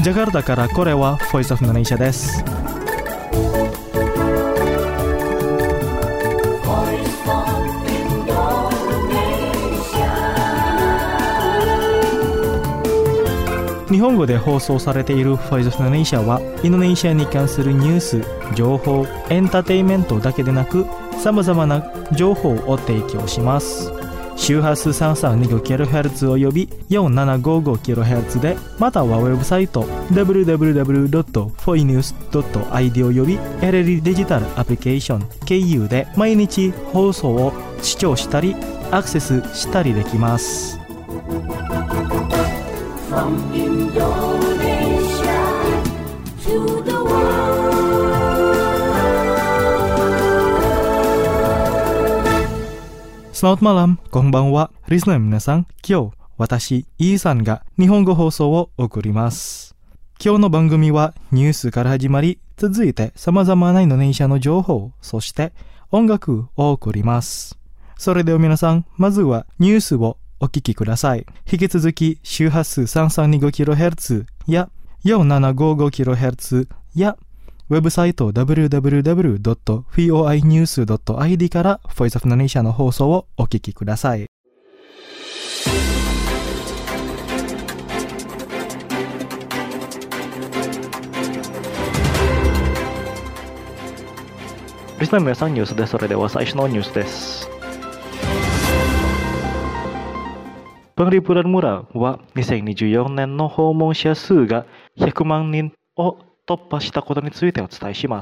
ジャカルタからこれは Voice of Indonesia です。日本語で放送されている Voice of Indonesia はインドネシアに関するニュース、情報、エンターテインメントだけでなく様々な情報を提供します。周波数 3325kHz および 4755kHz で、またはウェブサイト www.foinews.id および LLD デジタルアプリケーション KU で毎日放送を視聴したりアクセスしたりできます。From Indonesia to the world。Selamat malam, konbanwa, listener 皆さん。今日、私、イーさんが日本語放送を送ります。今日の番組はニュースから始まり、続いて様々なインドネシアの情報、そして音楽を送ります。それでは皆さん、まずはニュースをお聞きください。引き続き周波数 3325kHz や 4755kHz やウェブサイト www.foinews.id から Voice of Indonesia の放送をお聞きください。リスナーの皆さん、ニュースです。それでは最初のニュースです。Penglipuran murah は2024年の訪問者数が100万人を突破したことについてお伝えします。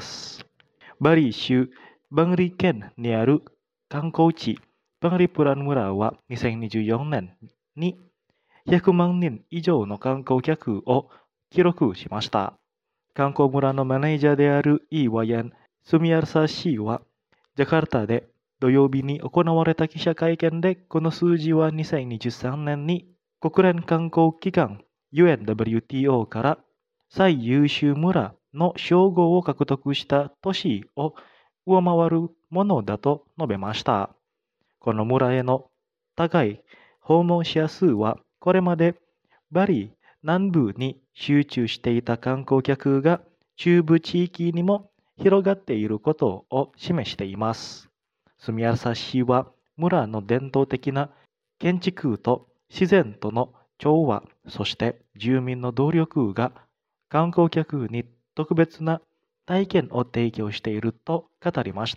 バリ州バンリ県にある観光地バンリプラン村は2024年に100万人以上の観光客を記録しました。観光村のマネージャーであるイーワヤン・スミアルサ氏はジャカルタで土曜日に行われた記者会見で、この数字は2023年に国連観光機関 UNWTO から最優秀村の称号を獲得した都市を上回るものだと述べました。この村への高い訪問者数は、これまでバリ南部に集中していた観光客が中部地域にも広がっていることを示しています。スミアルサ氏は村の伝統的な建築と自然との調和、そして住民の努力が観光客に特別な体験を提供していると語りました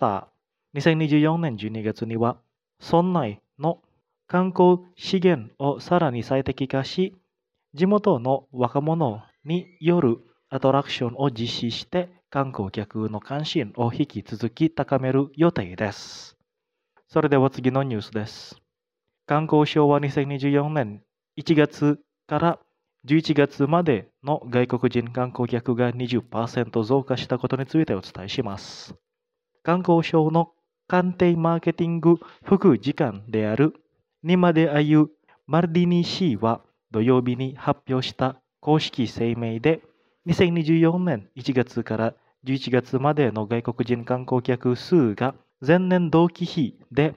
。2024年12月には村内の観光資源をさらに最適化し、地元の若者によるアトラクションを実施して観光客の関心を引き続き高める予定です。それでは次のニュースです。観光省は2024年1月から11月までの外国人観光客が 20% 増加したことについてお伝えします。観光省の官邸マーケティング副次官であるニマデアユ・マルディニ氏は土曜日に発表した公式声明で、2024年1月から11月までの外国人観光客数が前年同期比で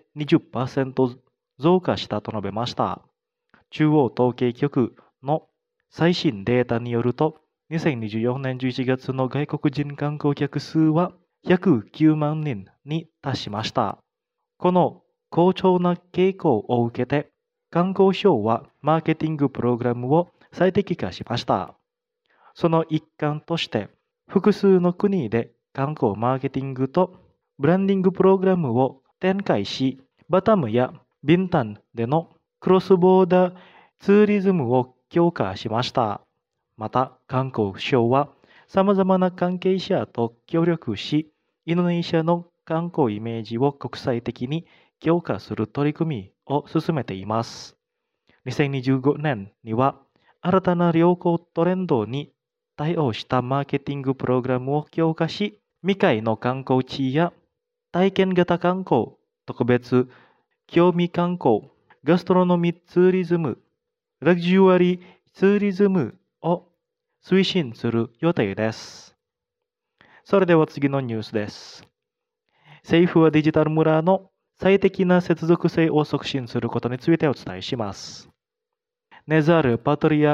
20% 増加したと述べました。中央統計局の最新データによると、2024年11月の外国人観光客数は109万人に達しました。この好調な傾向を受けて、観光省はマーケティングプログラムを最適化しました。その一環として、複数の国で観光マーケティングとブランディングプログラムを展開し、バタムやビンタンでのクロスボーダーツーリズムを強化しました。また、観光省は様々な関係者と協力し、インドネシアの観光イメージを国際的に強化する取り組みを進めています。2025年には新たな旅行トレンドに対応したマーケティングプログラムを強化し、未開の観光地や体験型観光、特別興味観光、ガストロノミーツーリズム、ラグジュアリーツーリズムを推進する予定です。それでは次のニュースです。政府はデジタル村の最適な接続性を促進することについてお伝えします。ネザール・パトリア・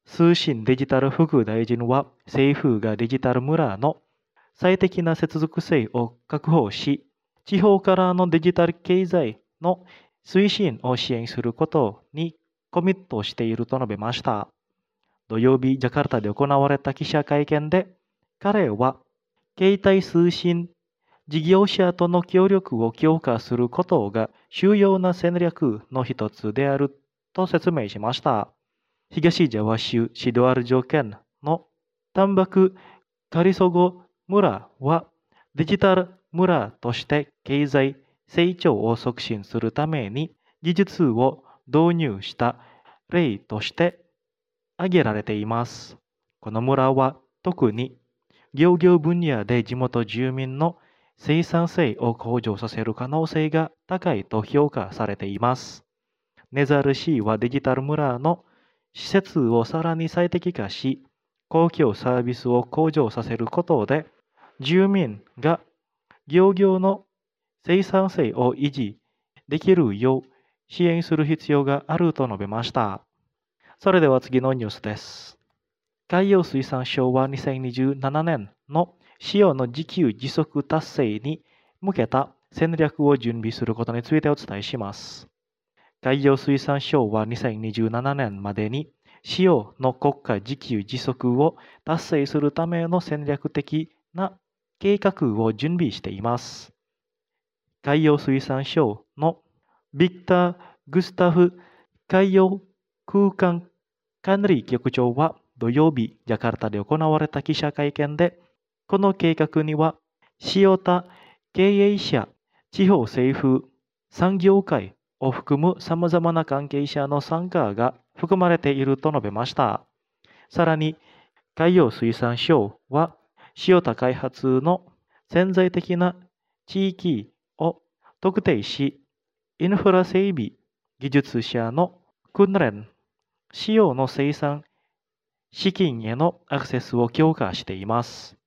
通信デジタル副大臣は政府がデジタル村の最適な接続性を確保し、地方からのデジタル経済の推進を支援することにコミットしていると述べました。土曜日、ジャカルタで行われた記者会見で、彼は携帯通信事業者との協力を強化することが重要な戦略の一つであると説明しました。東ジャワ州シドアル条件のタンバクカリソゴ村はデジタル村として経済成長を促進するために技術を導入した例として挙げられています。この村は特に漁業分野で地元住民の生産性を向上させる可能性が高いと評価されています。ネザール市はデジタル村の施設をさらに最適化し、公共サービスを向上させることで、住民が漁業の生産性を維持できるよう支援する必要があると述べました。それでは次のニュースです。海洋水産省は2027年の塩の自給自足達成に向けた戦略を準備することについてお伝えします。海洋水産省は2027年までに塩の国家自給自足を達成するための戦略的な計画を準備しています。海洋水産省のビクター・グスタフ海洋空間管理局長は土曜日、ジャカルタで行われた記者会見で、この計画には塩田経営者、地方政府、産業界を含む様々な関係者の参加が含まれていると述べました。さらに、海洋水産省は塩田開発の潜在的な地域を特定し、インフラ整備、技術者の訓練、塩の生産、資金へのアクセスを強化しています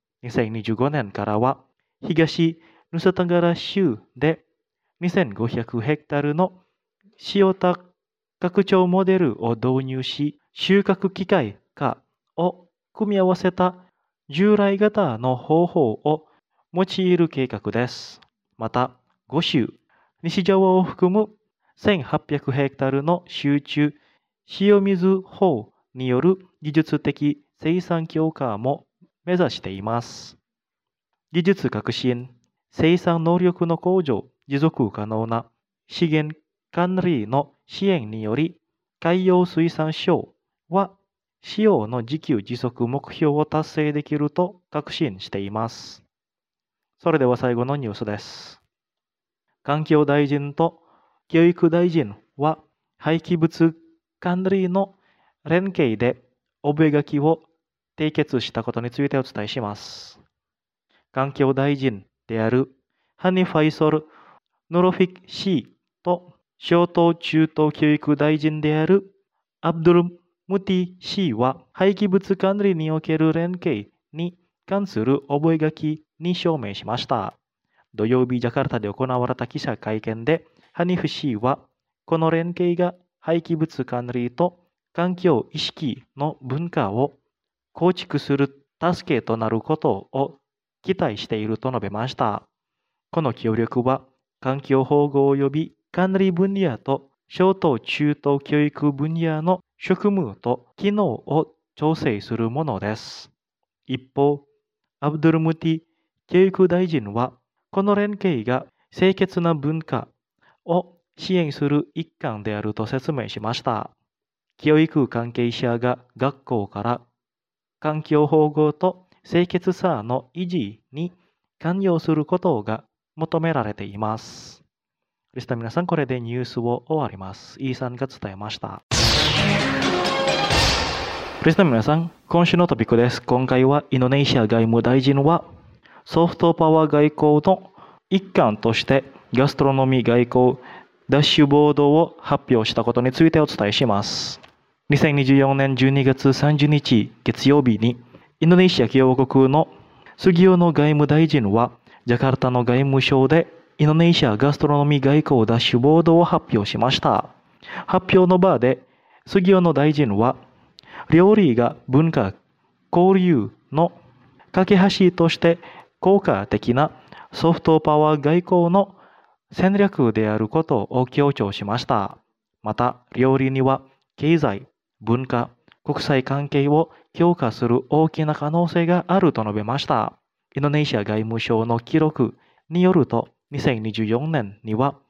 。2025年からは、東ヌサタガラ州で2500ヘクタールの塩田拡張モデルを導入し、収穫機械化を組み合わせた従来型の方法を用いる計画です。また、5州、西ジャワを含む1800ヘクタールの集中塩水法による技術的生産強化も目指しています。技術革新、生産能力の向上、持続可能な資源管理の支援により、海洋水産省は塩の自給自足目標を達成できると確信しています。それでは最後のニュースです。環境大臣と教育大臣は廃棄物管理の連携で覚書を締結したことについてお伝えします。環境大臣であるハニ・ファイソル・ノロフィク氏と小等中等教育大臣であるアブドゥル・ムティ氏は廃棄物管理における連携に関する覚書に署名しました。土曜日、ジャカルタで行われた記者会見で、ハニフ氏はこの連携が廃棄物管理と環境意識の文化を構築する助けとなることを期待していると述べました。この協力は環境保護及び管理分野と小等中等教育分野の職務と機能を調整するものです。一方、アブドゥルムティ教育大臣はこの連携が清潔な文化を支援する一環であると説明しました。教育関係者が学校から環境保護と清潔さの維持に関与することが求められています。リスナー皆さん、これでニュースを終わります。イーさんが伝えました。リスナー皆さん、今週のトピックです。今回はインドネシア外務大臣はソフトパワー外交の一環としてガストロノミー外交ダッシュボードを発表したことについてお伝えします。2024年12月30日月曜日にインドネシア共和国のスギオノ外務大臣はジャカルタの外務省でインドネシアガストロノミー外交ダッシュボードを発表しました。発表の場でスギオノ大臣は料理が文化交流の架け橋として効果的なソフトパワー外交の戦略であることを強調しました。また、料理には経済、文化、国際関係を強化する大きな可能性があると述べました。インドネシア外務省の記録によると、2024年には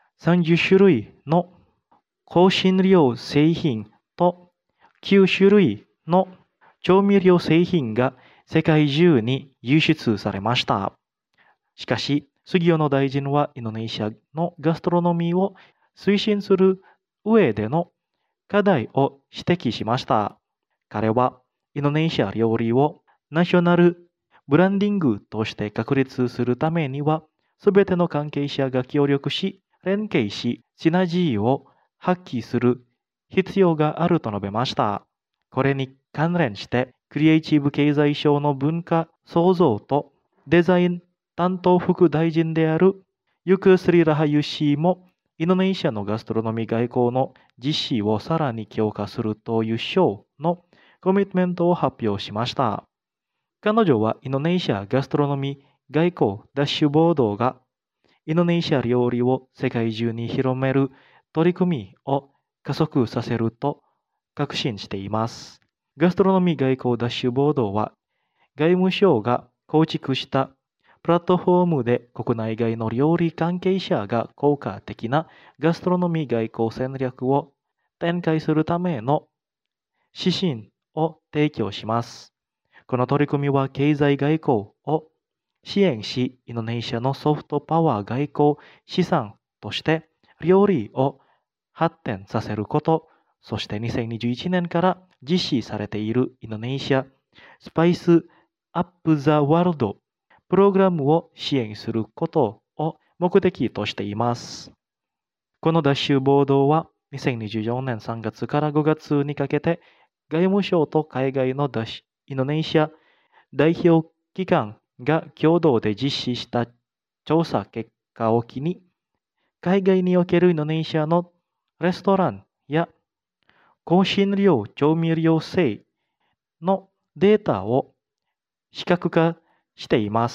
30種類の香辛料製品と9種類の調味料製品が世界中に輸出されました。しかし、杉尾の大臣はインドネシアのガストロノミーを推進する上での課題を指摘しました。彼は、インドネシア料理をナショナルブランディングとして確立するためには、すべての関係者が協力し、連携し、シナジーを発揮する必要があると述べました。これに関連して、クリエイティブ経済省の文化創造とデザイン担当副大臣であるユクスリ・ラハユ氏も、インドネシアのガストロノミー外交の実施をさらに強化するという省のコミットメントを発表しました。彼女はインドネシアガストロノミー外交ダッシュボードがインドネシア料理を世界中に広める取り組みを加速させると確信しています。ガストロノミー外交ダッシュボードは外務省が構築したプラットフォームで国内外の料理関係者が効果的なガストロノミー外交戦略を展開するための指針を提供します。この取り組みは経済外交を支援し、インドネシアのソフトパワー外交資産として料理を発展させること、そして2021年から実施されているインドネシアスパイスアップ・ザ・ワールドプログラムを支援することを目的としています。このダッシュボードは2024年3月から5月にかけて外務省と海外のインドネシア代表機関が共同で実施した調査結果を機に、海外におけるインドネシアのレストランや香辛料調味料製のデータを視覚化しています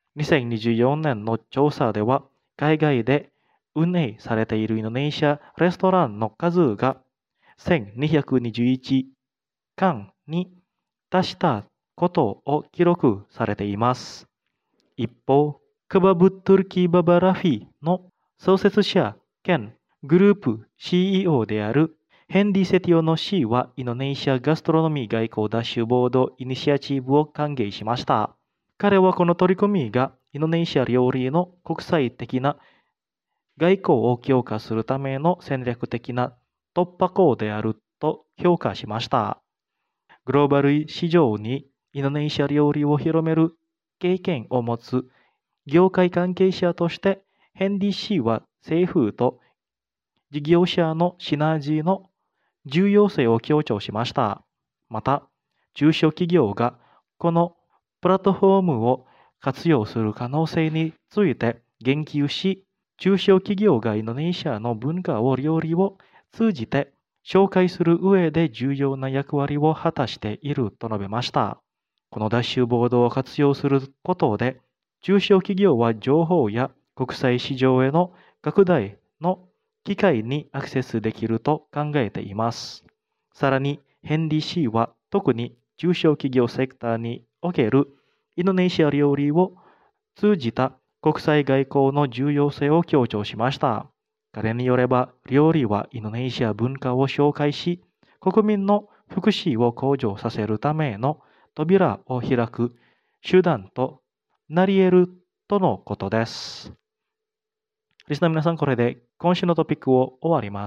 。2024年の調査では、海外で運営されているインドネシアレストランの数が1221間に達したことを記録されています。一方、クバブ・トゥルキー・ババ・ラフィの創設者兼グループ CEO であるヘンリー・セティオの氏はインドネシアガストロノミー外交ダッシュボードイニシアチブを歓迎しました。彼はこの取り組みがインドネシア料理の国際的な外交を強化するための戦略的な突破口であると評価しました。グローバル市場にインドネシア料理を広める経験を持つ業界関係者としてヘンリー氏は政府と事業者のシナジーの重要性を強調しました。また、中小企業がこのプラットフォームを活用する可能性について言及し、中小企業がインドネシアの文化を料理を通じて紹介する上で重要な役割を果たしていると述べました。このダッシュボードを活用することで、中小企業は情報や国際市場への拡大の機会にアクセスできると考えています。さらに、ヘンリー氏は特に中小企業セクターにおけるインドネシア料理を通じた国際外交の重要性を強調しました。彼によれば、料理はインドネシア文化を紹介し、国民の福祉を向上させるための扉を開く手段となり得るとのことです。リスナーの皆さん、これで今週のトピックを終わります。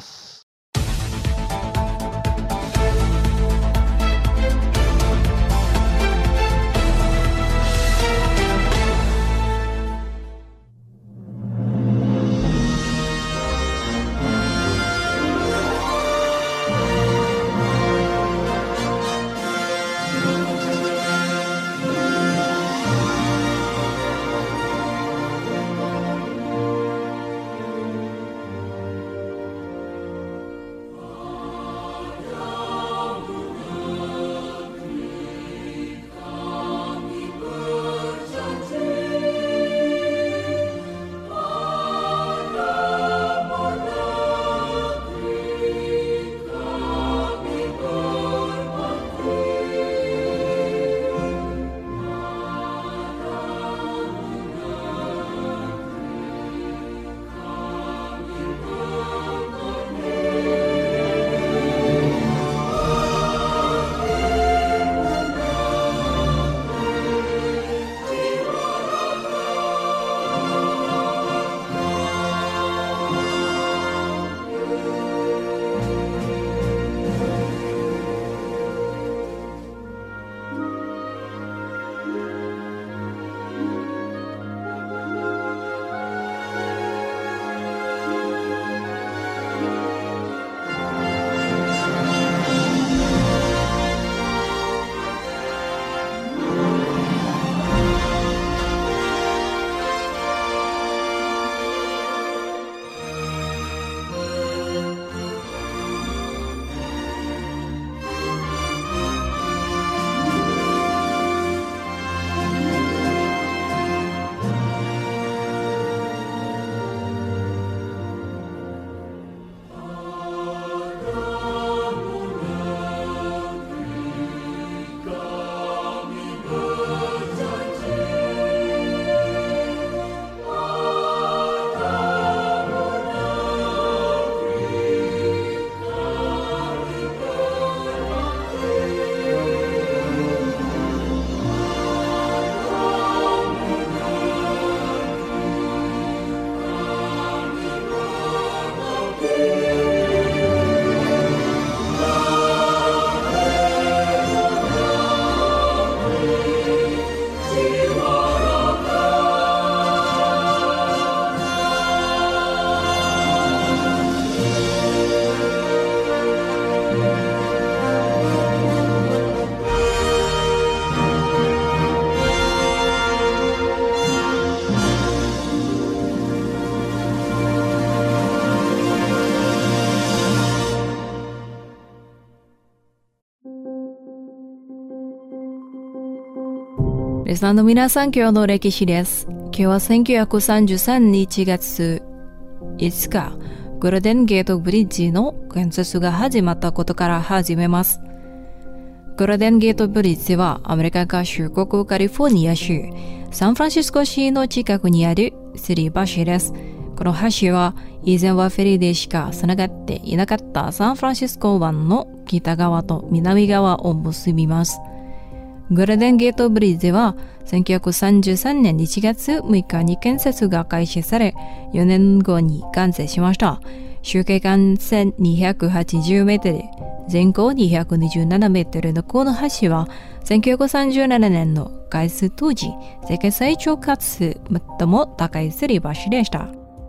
リスナーの皆さん、今日の歴史です。今日は1933年1月5日、ゴールデンゲートブリッジの建設が始まったことから始めます。ゴールデンゲートブリッジはアメリカ合衆国カリフォルニア州サンフランシスコ市の近くにある吊り橋です。この橋は以前はフェリーでしかつながっていなかったサンフランシスコ湾の北側と南側を結びます。ゴールデンゲートブリッジは1933年1月6日に建設が開始され、4年後に完成しました。周径間1280メートル、全高227メートルのこの橋は、1937年の開通当時、世界最長かつ最も高い吊り橋でした。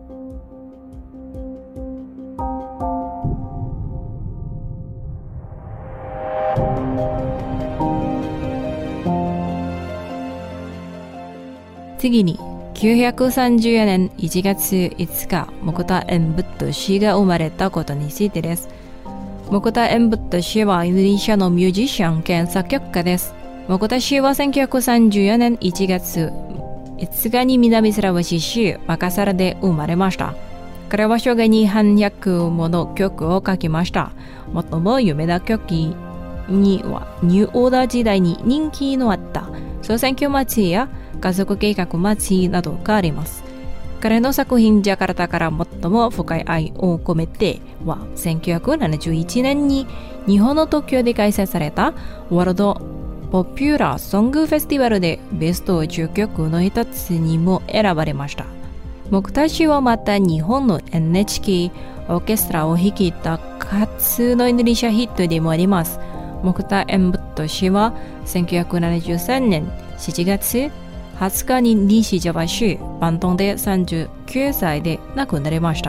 次に、934年1月5日、木田縁仏氏が生まれたことについてです。木田縁仏氏はインドネシアのミュージシャン兼作曲家です。木田氏は1934年1月5日に南スラバシ州マカサラで生まれました。彼は生涯に300もの曲を書きました。最も有名な曲にはニューオーダー時代に人気のあった総選挙町や家族計画町などがあります。彼の作品ジャカルタから最も深い愛を込めては1971年に日本の東京で開催されたワールドポピュラーソングフェスティバルでベスト10曲の一つにも選ばれました。木田氏はまた日本の NHK オーケストラを率いた初のインドネシアヒットでもあります。木田縁仏氏は1973年7月20日に西ジャワ州バントンで39歳で亡くなりました。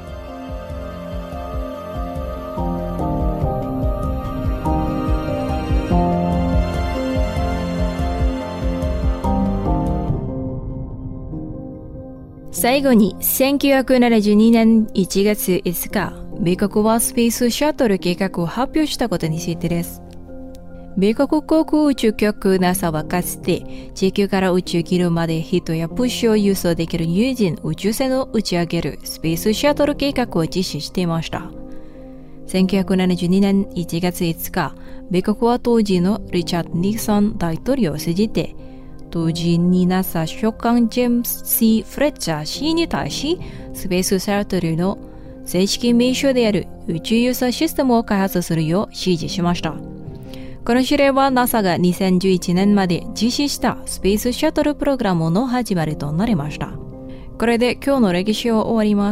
最後に1972年1月5日、米国はスペースシャトル計画を発表したことについてです。米国航空宇宙局 NASA はかつて地球から宇宙基準まで人や物資を輸送できる有人宇宙船を打ち上げるスペースシャトル計画を実施していました。1972年1月5日、米国は当時のリチャード・ニクソン大統領を通じて、当時に NASA 所管ジェームス・ C・ フレッチャー氏に対し、スペースシャトルの正式名称である宇宙輸送システムを開発するよう指示しました。この指令は NASA が2011年まで実施したスペースシャトルプログラムの始まりとなりました。これで今日の歴史を終わります。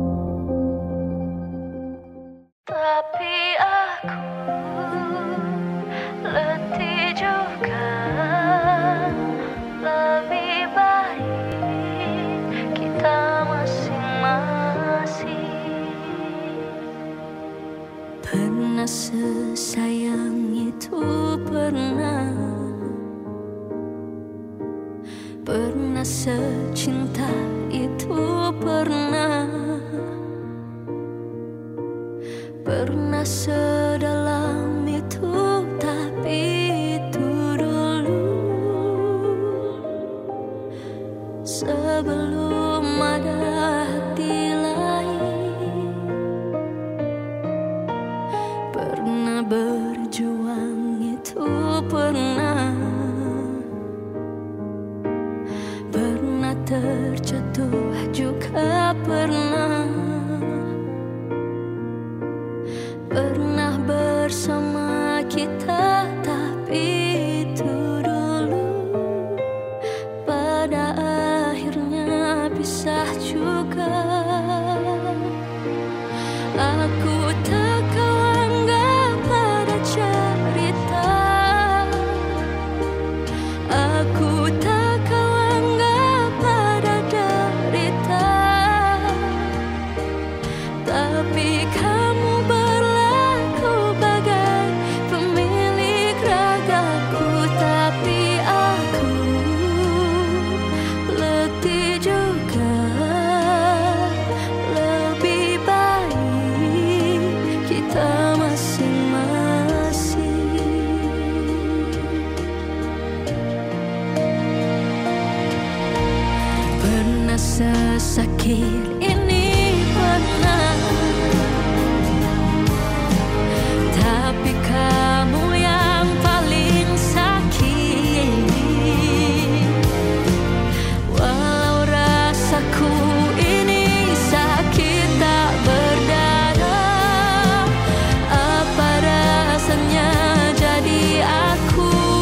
Sesayang itu pernah secinta itu pernah sedalam itu, tapi itu dulu sebelum ada hati lain. Pernah berjuang itu pernah terjatuh juga sakit ini pernah, tapi kamu yang paling sakit. Walau rasaku ini sakit tak berdarah, apa rasanya jadi aku?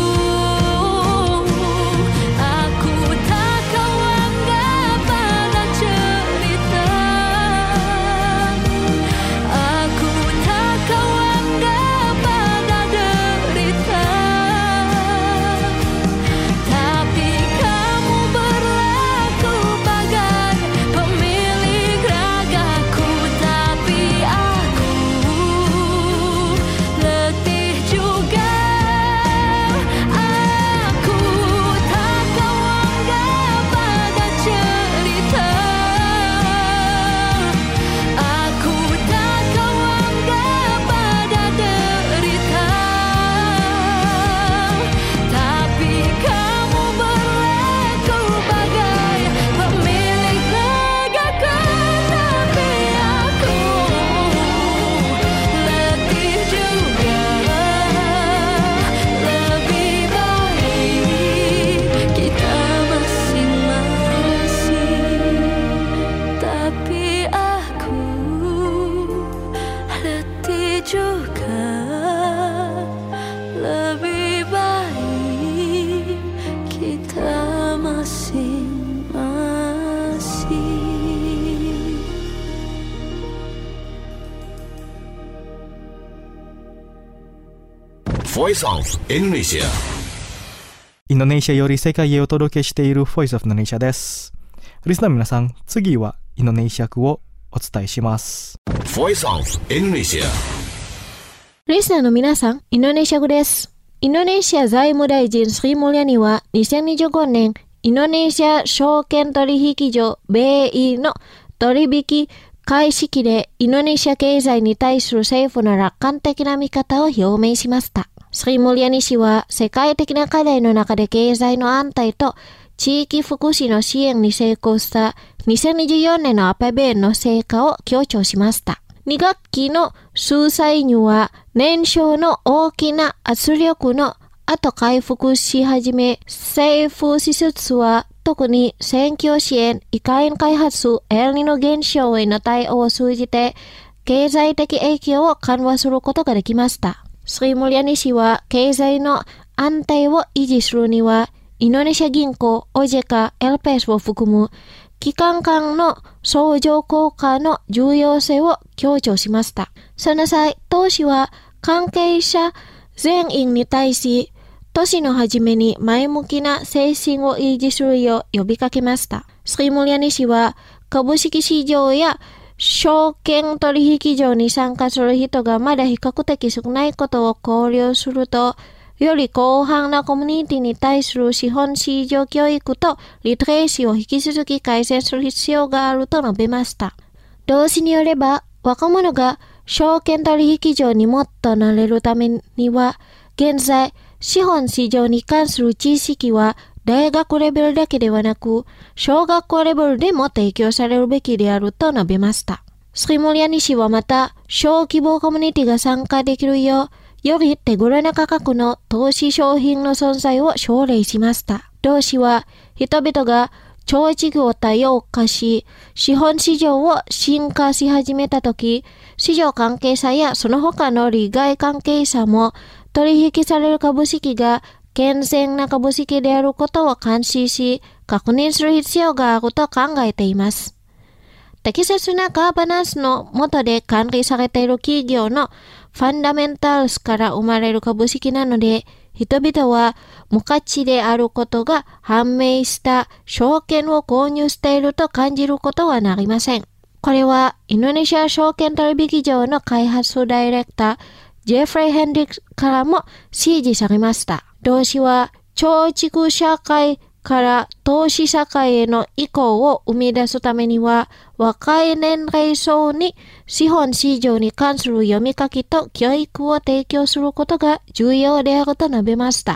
Voice of Indonesia。 インドネシアより世界へお届けしている Voice of Indonesia です。リスナーの皆さん、次はインドネシア語をお伝えします。 Voice of Indonesia。 リスナーの皆さん、インドネシア語です。インドネシア財務大臣スリムリャニは2025年インドネシア証券取引所米イの取引開始期でインドネシア経済に対する政府の楽観的な見方を表明しました。スリムリャニ氏は世界的な課題の中で経済の安定と地域福祉の支援に成功した2024年のアペベの成果を強調しました。2学期の総裁には年少の大きな圧力の後回復し始め、政府施設は特に選挙支援、移管開発、エルニノ現象への対応を通じて経済的影響を緩和することができました。スリムリャニ氏は経済の安定を維持するには、インドネシア銀行、OJK、LPS を含む機関間の相乗効果の重要性を強調しました。その際、党氏は関係者全員に対し、年の初めに前向きな精神を維持するよう呼びかけました。スリムリャニ氏は株式市場や証券取引所に参加する人がまだ比較的少ないことを考慮すると、より広範なコミュニティに対する資本市場教育とリテレーシーを引き続き改善する必要があると述べました。同氏によれば、若者が証券取引所にもっとなれるためには、現在、資本市場に関する知識は大学レベルだけではなく、小学校レベルでも提供されるべきであると述べました。スリムリャニ氏はまた、小規模コミュニティが参加できるよう、より手頃な価格の投資商品の存在を奨励しました。同氏は、人々が長期を多様化し、資本市場を進化し始めたとき、市場関係者やその他の利害関係者も、取引される株式が健全な株式であることを監視し、確認する必要があると考えています。適切なガバナンスの下で管理されている企業のファンダメンタルズから生まれる株式なので、人々は無価値であることが判明した証券を購入していると感じることはなりません。これはインドネシア証券取引所の開発ダイレクター、ジェフレイ・ヘンリックスからも支持されました。同氏は、貯蓄社会から投資社会への移行を生み出すためには、若い年齢層に資本市場に関する読み書きと教育を提供することが重要であると述べました。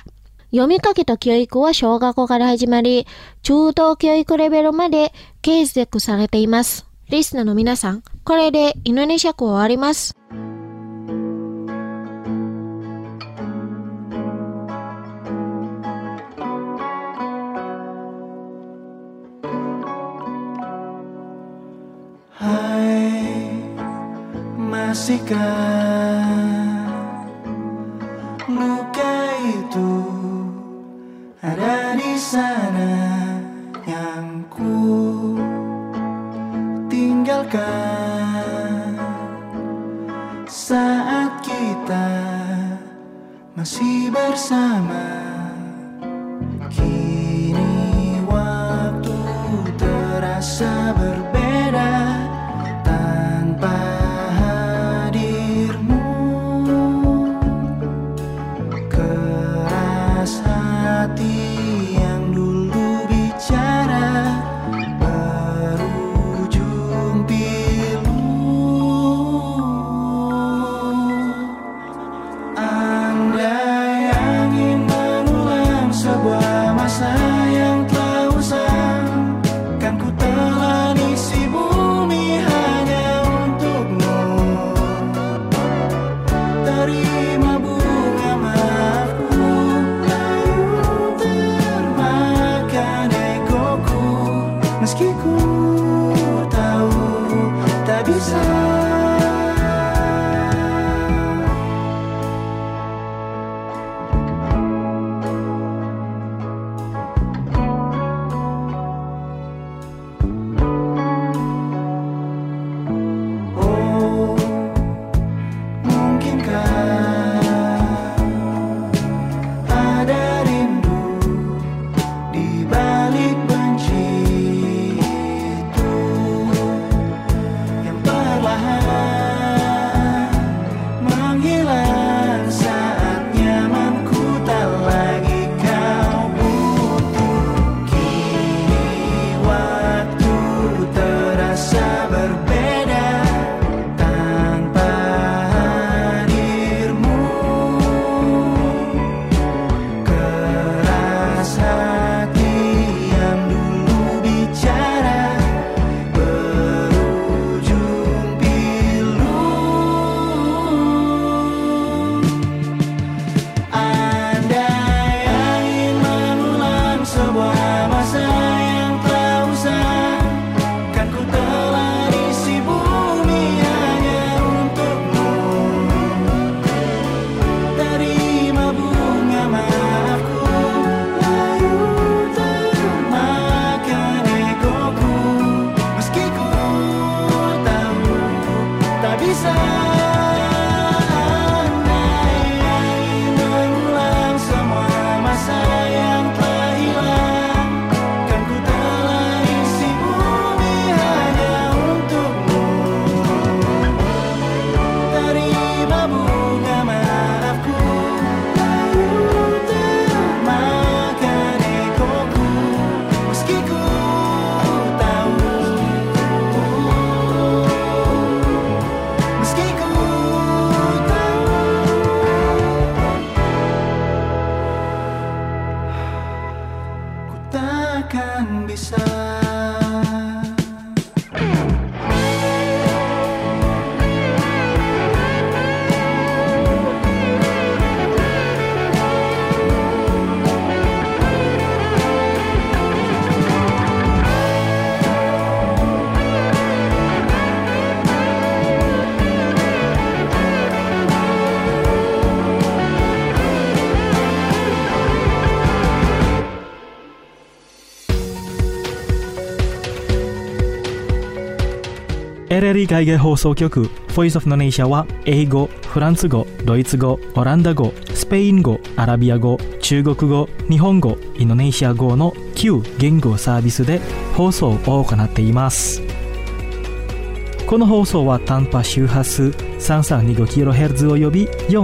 読み書きと教育は小学校から始まり、中等教育レベルまで継続されています。リスナーの皆さん、これでインドネシア語終わります。 Masihkah luka itu ada di sana yang ku tinggalkan saat kita masih bersama. Kini waktu terasa berbeda tanpa RRI 海外放送局 Voice of Indonesia は英語、フランス語、ドイツ語、オランダ語、スペイン語、アラビア語、中国語、日本語、インドネシア語の9言語サービスで放送を行っています。この放送は短波周波数 3325kHz および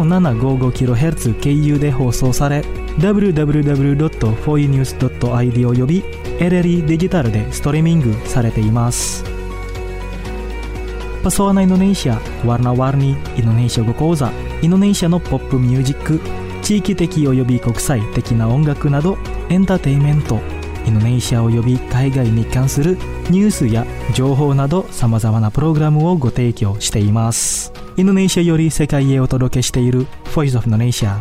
4755kHz 経由で放送され、www.foinews.id および RRI デジタルでストリーミングされています。Pesona Indonesia, warna-warni Indonesia Go Koza, Indonesia no pop music, 地域的及び国際的な音楽などエンターテインメント、インドネシア及び海外に関するニュースや情報など様々なプログラムをご提供しています。インドネシアより世界へお届けしている Voice of Indonesia。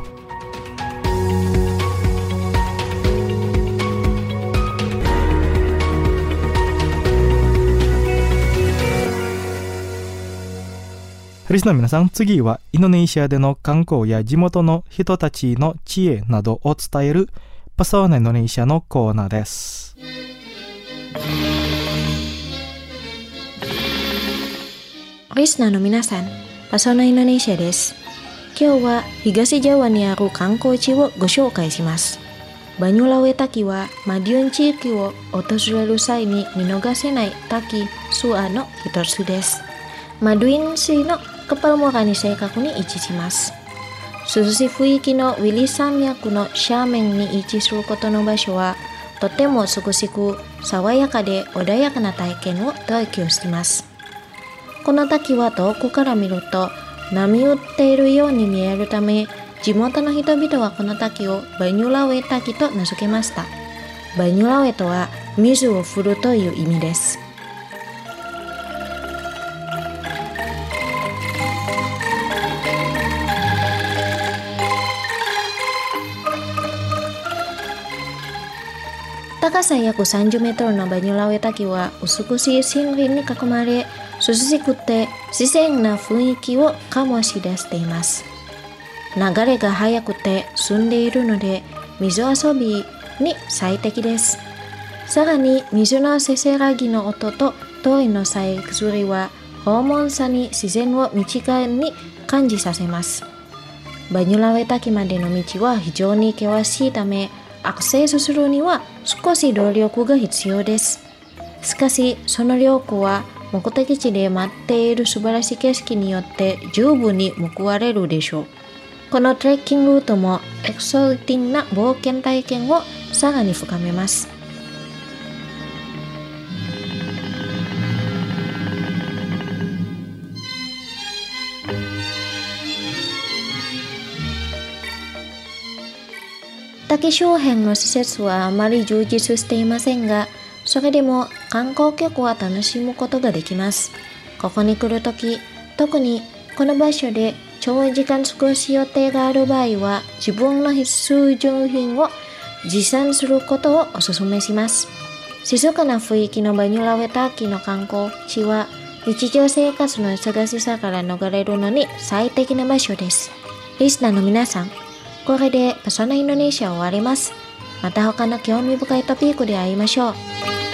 リスナーの皆さん、次はインドネシアでの観光や地元の人たちの知恵などを伝えるパソナインドネシアのコーナーです。 リスナーの皆さん、パソナインドネシアです。今日は東ジャワにある観光地をご紹介します。バニュラウェ滝はマディオン地域を訪れる際に見逃せない滝ツアーの一つです。マドゥイン水のKepalmurani正確に位置します。涼しい雰囲気のウィリ山脈の斜面に位置することの場所は、とても美しく爽やかで穏やかな体験を提供しています。この滝は遠くから見ると波打っているように見えるため、地元の人々はこの滝をバニュラウェ滝と名付けました。バニュラウェとは水を振るという意味です。高さ約30メートルのバニュラウェ滝は美しい森林に囲まれ、涼しくて自然な雰囲気を醸し出しています。流れが速くて澄んでいるので水遊びに最適です。さらに水のせせらぎの音と鳥のさえずりは訪問者に自然を身近に感じさせます。バニュラウェ滝までの道は非常に険しいため、アクセスするには少し労力が必要です。しかし、その労力は目的地で待っている素晴らしい景色によって十分に報われるでしょう。このトレッキングルートもエクソルティンな冒険体験をさらに深めます。滝周辺の施設はあまり充実していませんが、それでも観光客は楽しむことができます。ここに来るとき、特にこの場所で長時間過ごす予定がある場合は、自分の必需品を持参することをお勧めします。静かな雰囲気のバニュラウェ滝の観光地は、日常生活の忙しさから逃れるのに最適な場所です。リスナーの皆さん、これでパソナインドネシアを終わります。また他の興味深いトピックで会いましょう。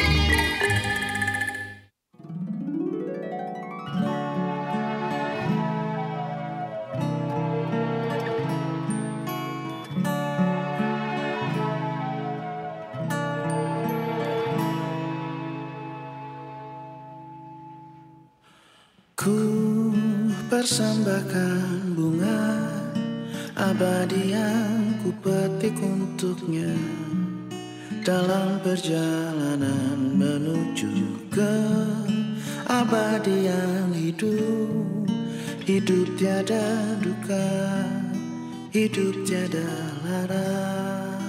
Ku persembahkan bunga abadi yang ku petik untuknya dalam perjalanan menuju ke abadi yang hidup. Hidup tiada duka, hidup tiada lara.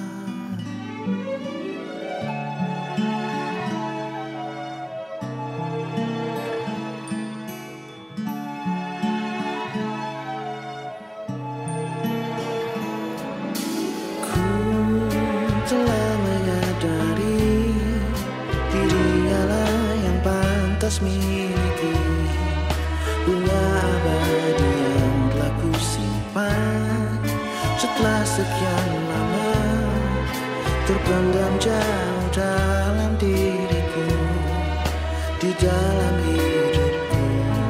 Telah menyadari dirinya lah yang pantas miliki bunga abadi yang telah ku simpan setelah sekian lama terpendam jauh dalam diriku, di dalam hidupku.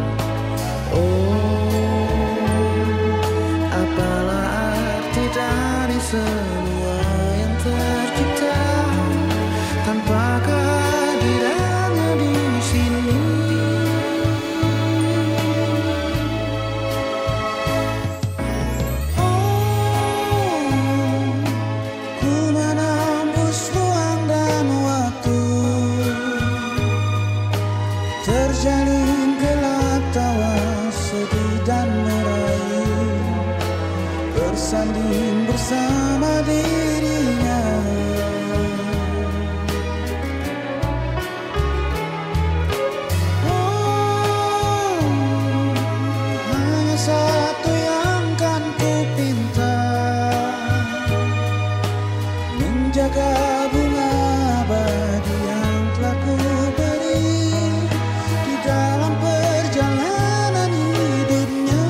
Oh, apalah arti dari semua yang tercipta tanpa kehadirannya di sini. Oh, ku menembus ruang dan waktu, terjalin gelap tawa sedih dan merayu, bersanding bersama bersama dirinya. Hanya satu yang kan ku pinta, menjaga bunga abadi yang telah ku beri di dalam perjalanan hidupnya.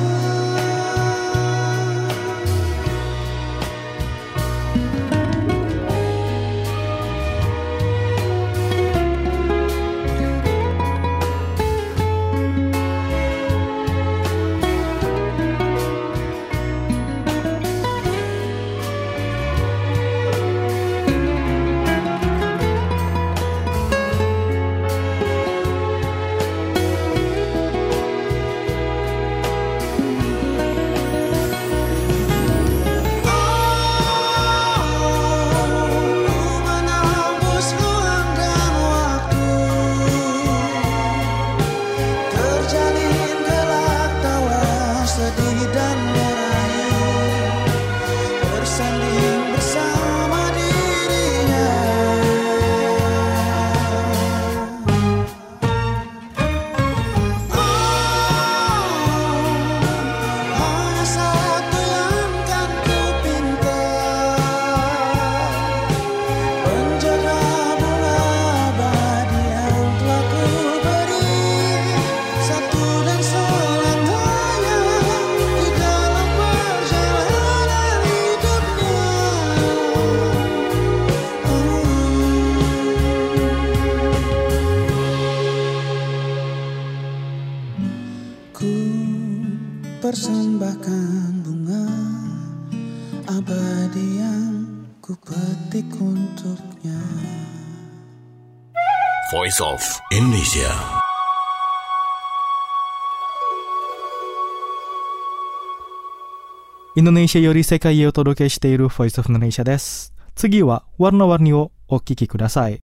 Persembahkan bunga abadi yang ku petik untuknya. Voice of Indonesia. Indonesia より世界へお届けしている Voice of Indonesia です。次はワルナワニをお聞きください。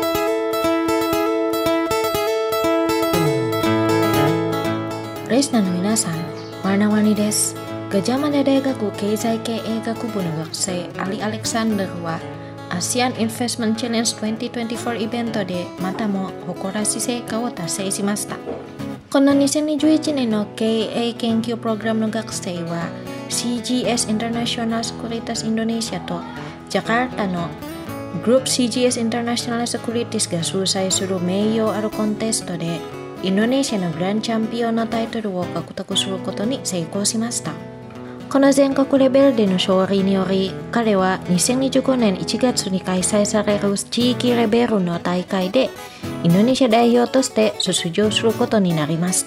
リスナーの皆さん、warna-warni des. Gajah Mada Daegaku Keizai Kei Gakubu no Gakusei Ali Alexander wa Asian Investment Challenge 2024 イベントでまたも誇らしい成果を達成しました。この2021年の経営研究プログラムの学生は CGS International Securities Indonesia とジャカルタの Group CGS International Securities が主催する名誉あるコンテストでインドネシアのグランチャンピオンのタイトルを獲得することに成功しました。この全国レベルでの勝利により、彼は2025年1月に開催される地域レベルの大会でインドネシア代表として出場することになりました。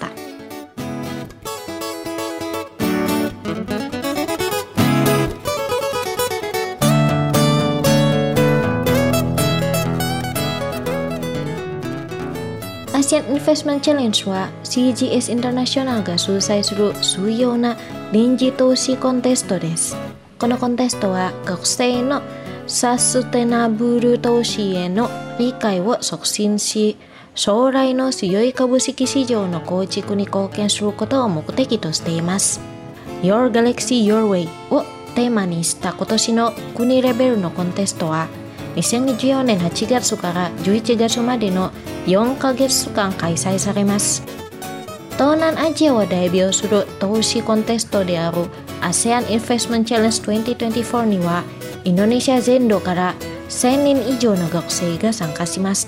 アジアンインベストメントチャレンジは CGS インターナショナルが主催する重要な臨時投資コンテストです。このコンテストは学生のサステナブル投資への理解を促進し、将来の強い株式市場の構築に貢献することを目的としています。Your Galaxy Your Way をテーマにした今年の国レベルのコンテストは2024年8月から11月までの4ヶ月間開催されます。東南アジアを代表する投資コンテストである ASEAN Investment Challenge 2024にはインドネシア全土から1000人以上の学生が参加しました。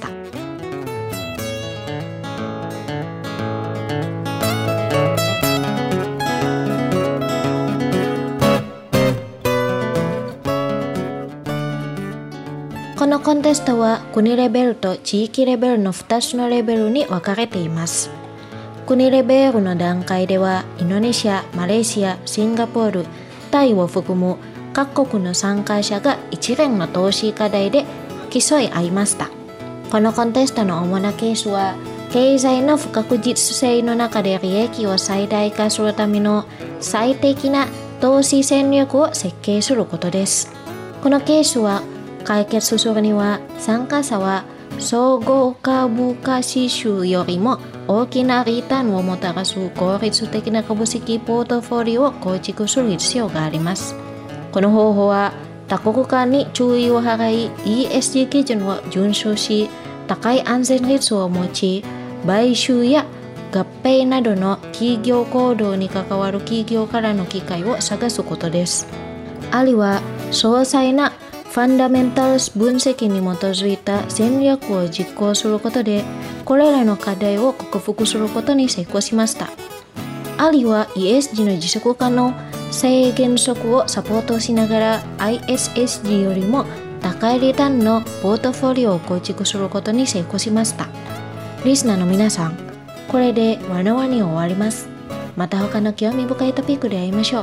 このコンテストは国レベルと地域レベルの2つのレベルに分かれています。国レベルの段階ではインドネシア、マレーシア、シンガポール、タイを含む各国の参加者が一連の投資課題で競い合いました。このコンテストの主なケースは経済の不確実性の中で利益を最大化するための最適な投資戦略を設計することです。このケースは解決するには参加者は総合株価指数よりも大きなリターンをもたらす効率的な株式ポートフォリオを構築する必要があります。 この方法は多国間に注意を払い ESG 基準を遵守し、高い安全率を持ち、買収や合併などの企業行動に関わる企業からの機会を探すことです。あるいは詳細なファンダメンタル分析に基づいた戦略を実行することで、これらの課題を克服することに成功しました。あるいは ESG の持続可能性原則をサポートしながら ISSG よりも高いリターンのポートフォリオを構築することに成功しました。リスナーの皆さん、これで101に終わります。また他の興味深いトピックで会いましょう。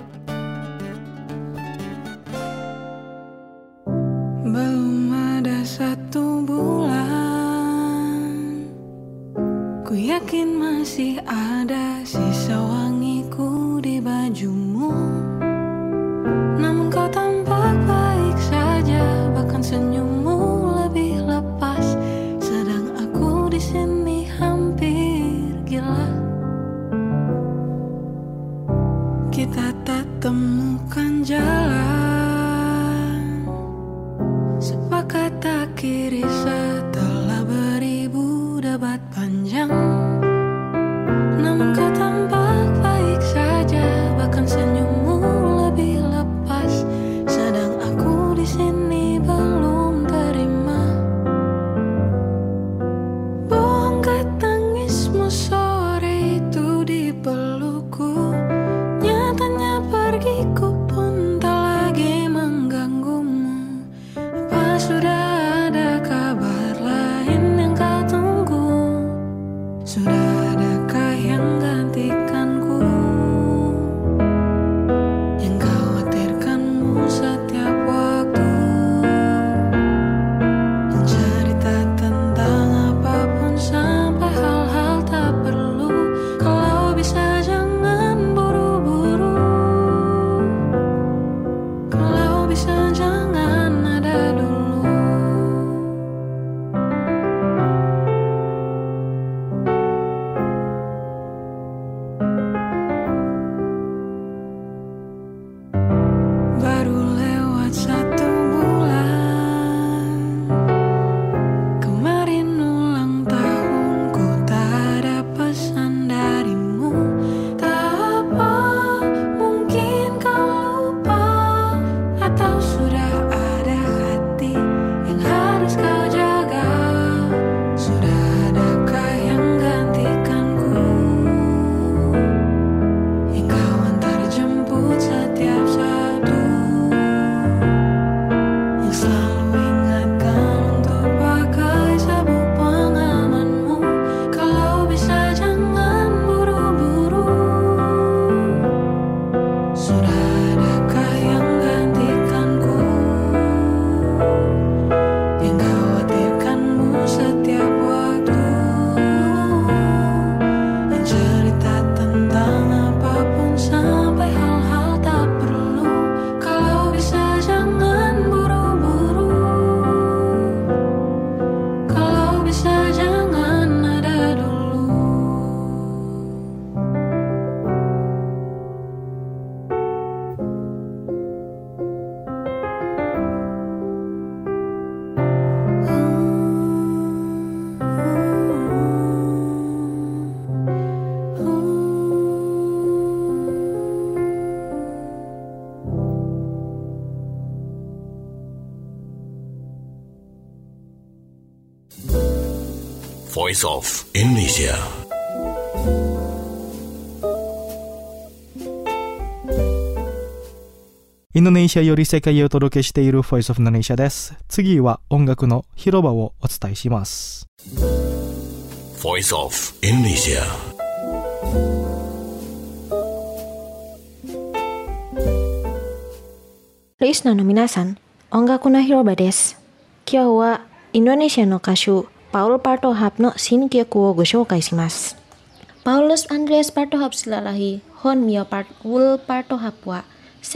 Belum ada 1 bulan, ku yakin masih ada sisa wangiku di bajumu. Namun kau tampak baik saja, bahkan senyummu lebih lepas. Sedang aku di sini hampir gila. Kita tak temukan jalan, sepakat akhiri setelah beribu debat panjang. Namun kau tampak baik saja, bahkan senyummu lebih lepas. Sedang aku di sini belum terima. Bongkar tangismu sore itu di pelukku. Nyatanya pergiku pun tak lagi mengganggumu. Apa sudah ada kabar lain yang kau tunggu? Sudah adakah yang gantikanku? Yang khawatirkanmu setiap waktu, cerita tentang apapun sampai hal-hal tak perlu. Kalau bisa jangan buru-buru, kalau bisa jangan ada dulu. Baru lewat 1 bulan, kemarin ulang tahunku, tak ada pesan darimu. Tak apa, mungkin kau lupa, atau sudah ada hati yang harus kau jaga. Sudah adakah yang gantikanku, yang kau antar jemput setiap Sabtu, yang selalu ingatkan untuk pakai sabuk pengamanmu. Kalau bisa jangan buru-buru, sudah adakah yang gantikanku, yang khawatirkanmu setiap waktu, yang cerita tentang apapun sampai hal-hal tak perlu. Kalau bisa jangan buru-buru, kalau bisa jangan ada dulu. Voice of Indonesia. インドネシアより世界へお届けしている Voice of Indonesia です。次は音楽の広場をお伝えします。 Voice of Indonesia. リスナーの皆さん、音楽の広場です。今日はインドネシアの歌手パウル・パルトハプの新曲をご紹介します。Paulus Andreas Partohap Silalahi Honmio Paul Partohap wa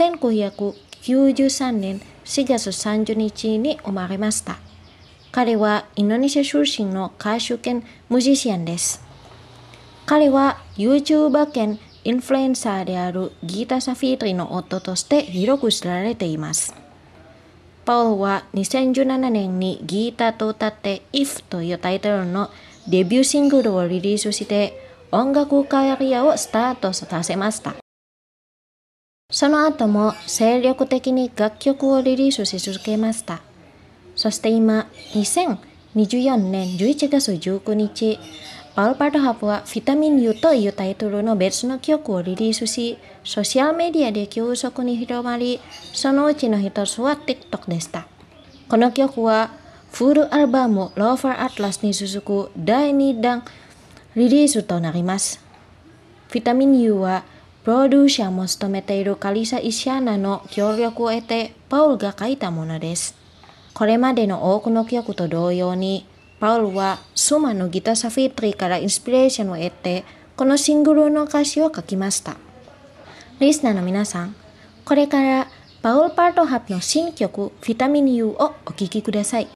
1993年4月30日に生まれました。彼はインドネシア出身の歌手兼ミュージシャンです。彼は YouTuber 兼インフルエンサーであるギータ・サフィートリの夫として広く知られています。パウルは2017年にギータと歌って If というタイトルのデビューシングルをリリースして音楽キャリアをスタートさせました。その後も精力的に楽曲をリリースし続けました。そして今、2024年11月19日、パウル・パートハップはビタミン U というタイトルの別の曲をリリースし、ソーシャルメディアで急速に広まり、そのうちの一つは TikTok でした。この曲はフルアルバム Lover Atlas に続く第2弾リリースとなります。ビタミン U はプロデューサーも務めているカリサ・イシアナの協力を得てパウルが書いたものです。これまでの多くの曲と同様に、パウルは妻のギタ・サフィートリからインスピレーションを得て、このシングルの歌詞を書きました。リスナーの皆さん、これからパウル・パートハップの新曲ビタミン U をお聴きください。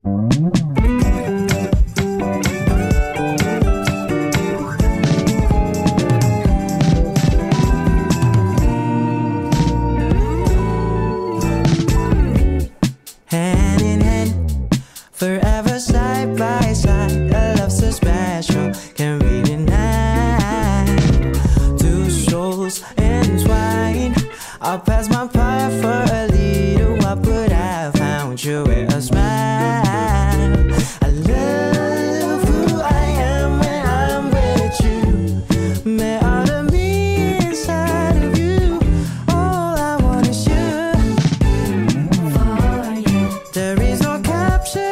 Forever side by side, a love so special, can we deny? Two souls entwined, I'll pass my pie for a little while, but I found you with a smile. I love who I am when I'm with you. May all of me inside of you, all I want is you. For you, there is no caption.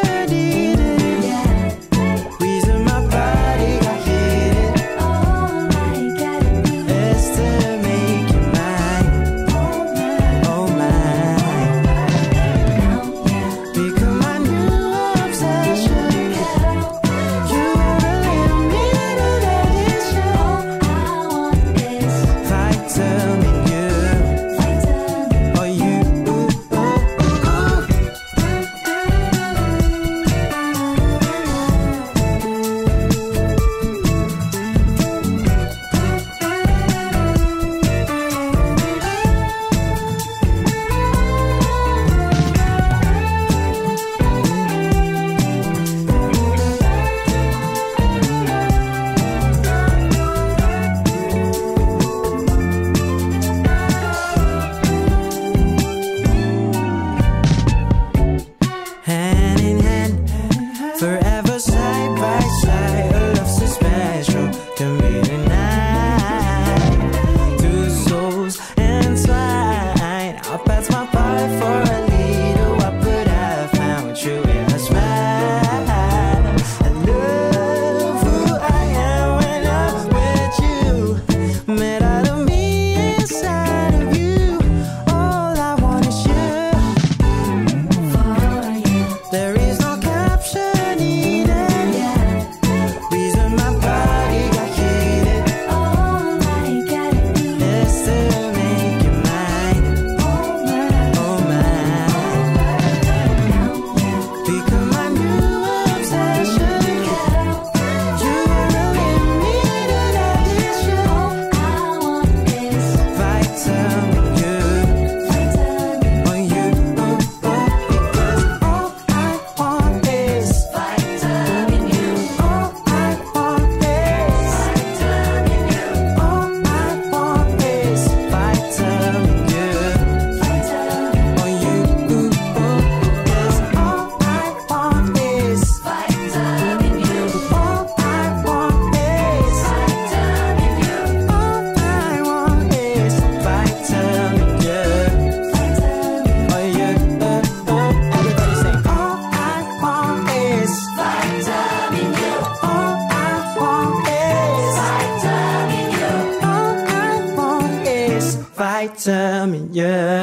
Vitamin, yeah.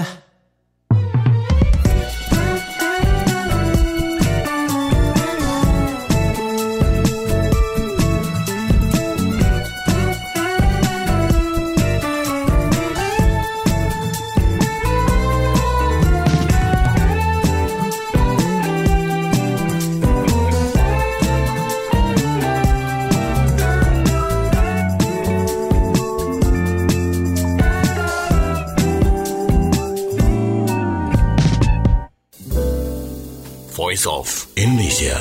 Voice of Indonesia.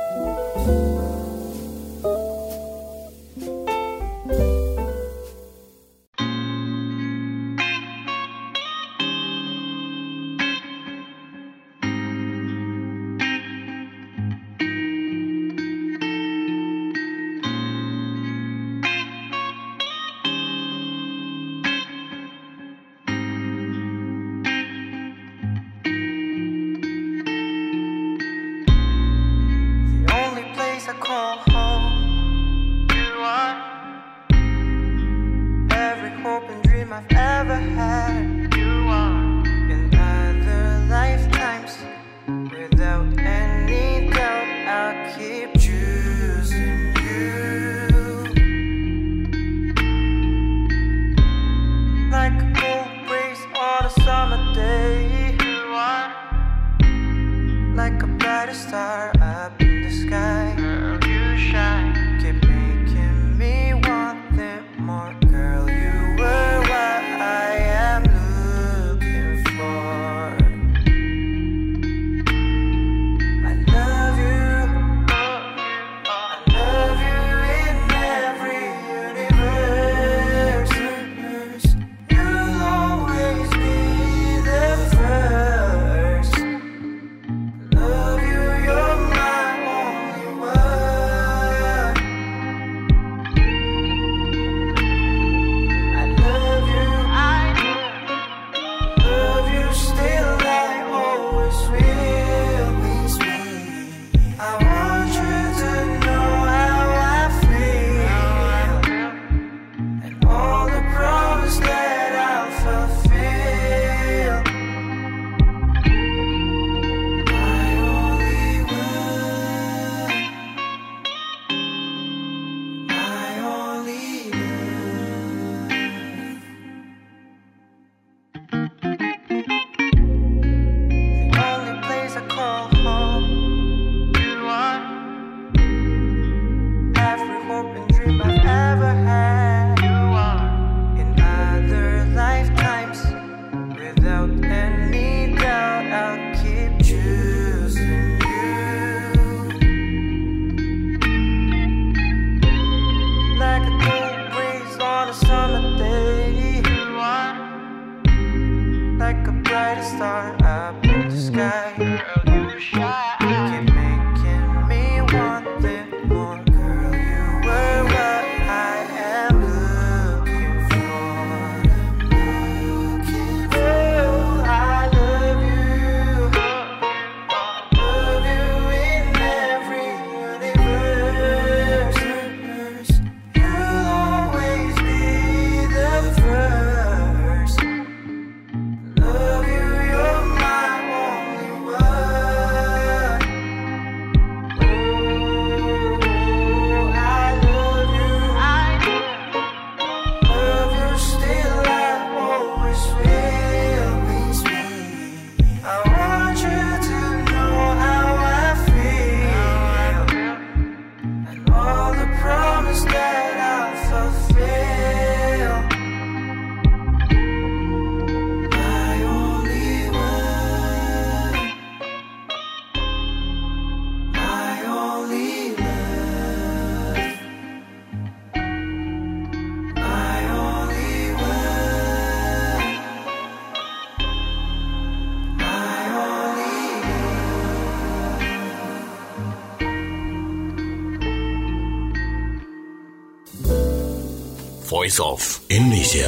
Voice of Indonesia.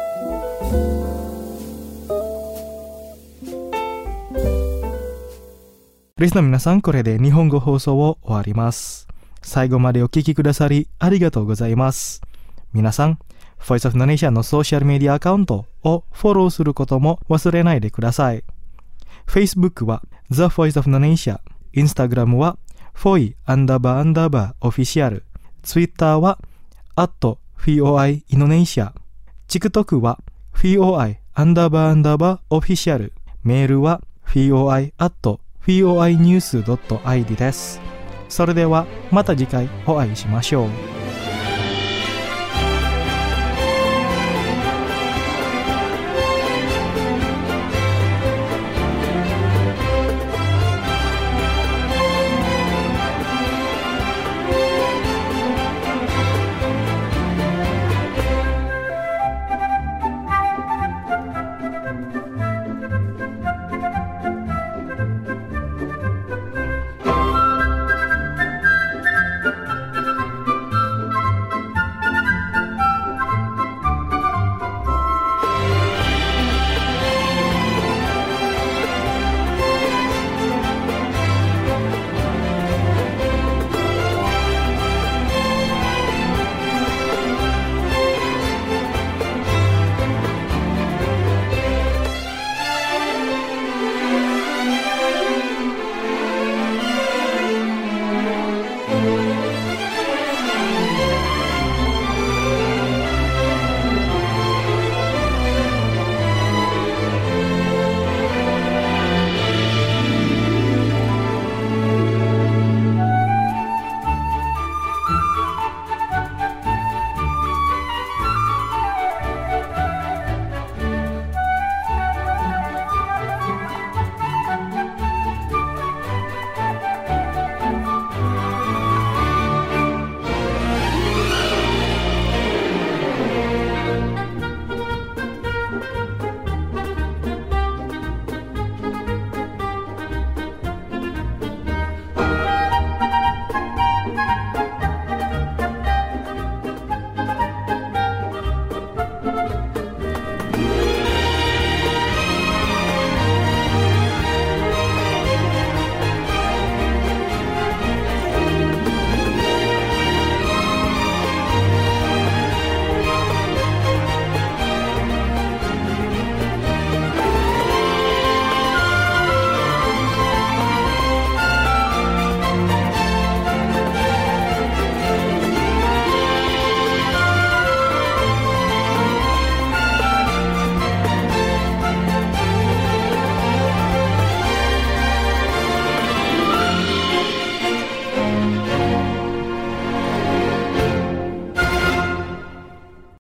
リスナーの皆さん、これで日本語放送を終わります。最後までお聞きくださりありがとうございます。皆さん、Voice of Indonesia のソーシャルメディアアカウントをフォローすることも忘れないでください。Facebook は The Voice of Indonesia、Instagram は foi__official、Twitter は@foi Indonesia、TikTok は foi__official、メールは foi@foinews.id です。それではまた次回お会いしましょう。